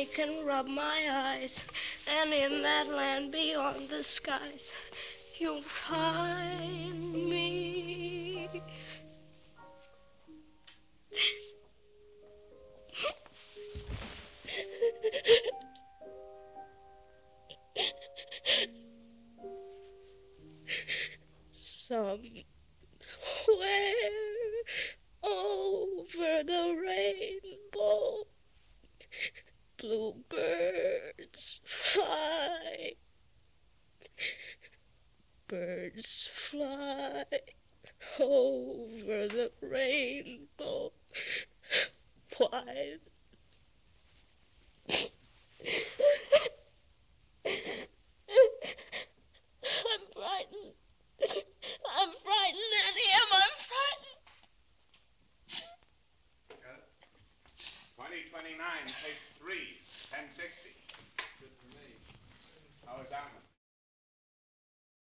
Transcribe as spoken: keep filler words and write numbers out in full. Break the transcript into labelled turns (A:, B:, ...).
A: I can rub my eyes, and in that land beyond the skies, you'll find me. Somewhere over the rainbow, bluebirds fly. Birds fly over the rainbow. Why? I'm frightened. I'm frightened, Annie. Am I frightened?
B: twenty twenty-nine, take three, ten sixty.
C: Good for me.
B: How is Alma?